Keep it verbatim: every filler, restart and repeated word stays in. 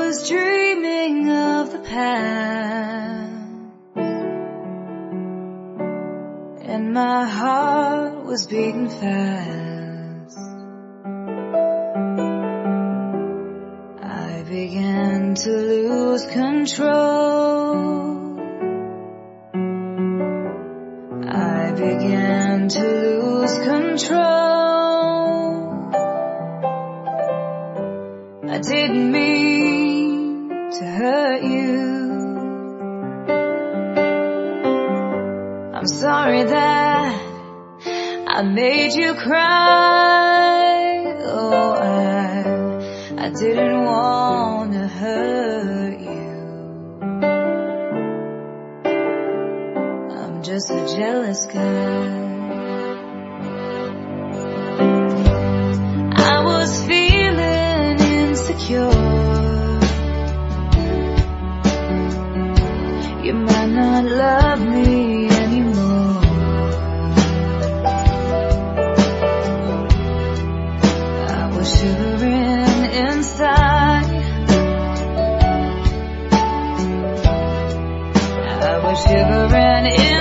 was dreaming of the past, and my heart was beating fast. I began to lose control. I began to lose control. I didn't mean to hurt you. I'm sorry that I made you cry. Oh, I, I didn't want to hurt you. I'm just a jealous guy. I was feeling insecure. You might not love me anymore. I was shivering inside. I was shivering inside.